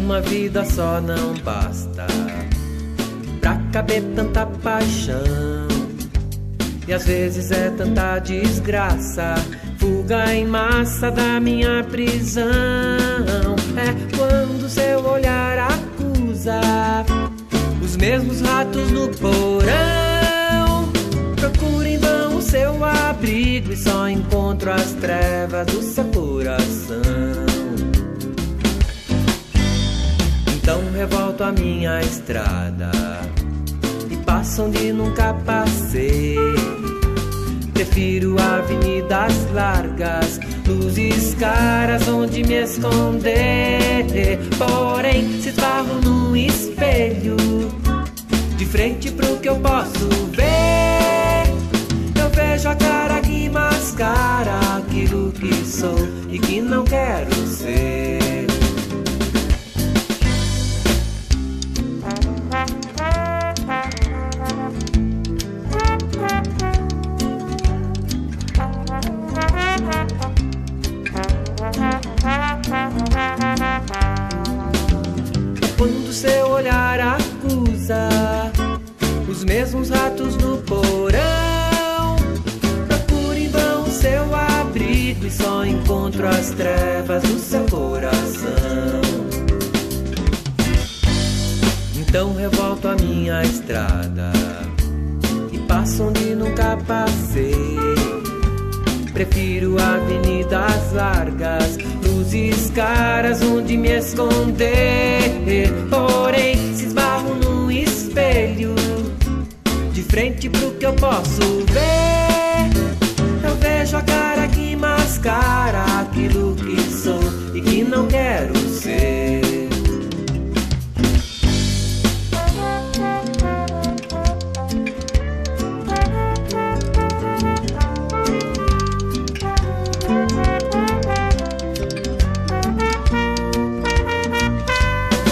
Uma vida só não basta pra caber tanta paixão. E às vezes é tanta desgraça, fuga em massa da minha prisão. É quando seu olhar acusa os mesmos ratos no porão. Procuro em vão o seu abrigo e só encontro as trevas do seu coração. Então revolto a minha estrada e passo onde nunca passei. Prefiro avenidas largas, luzes caras onde me esconder. Porém, se esbarro num espelho, de frente pro que eu posso ver, eu vejo a cara que mascara aquilo que sou e que não quero ser. Quando seu olhar acusa os mesmos ratos no porão, procuro em vão o seu abrigo e só encontro as trevas do seu coração. Então revolto a minha estrada e passo onde nunca passei. Prefiro avenidas largas, luzes caras onde me esconder. Porém, se esbarro num espelho, de frente pro que eu posso ver, eu vejo a cara que mascara aquilo que sou e que não quero ser.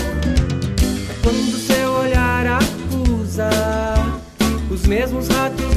Quando seu olhar acusa os mesmos ratos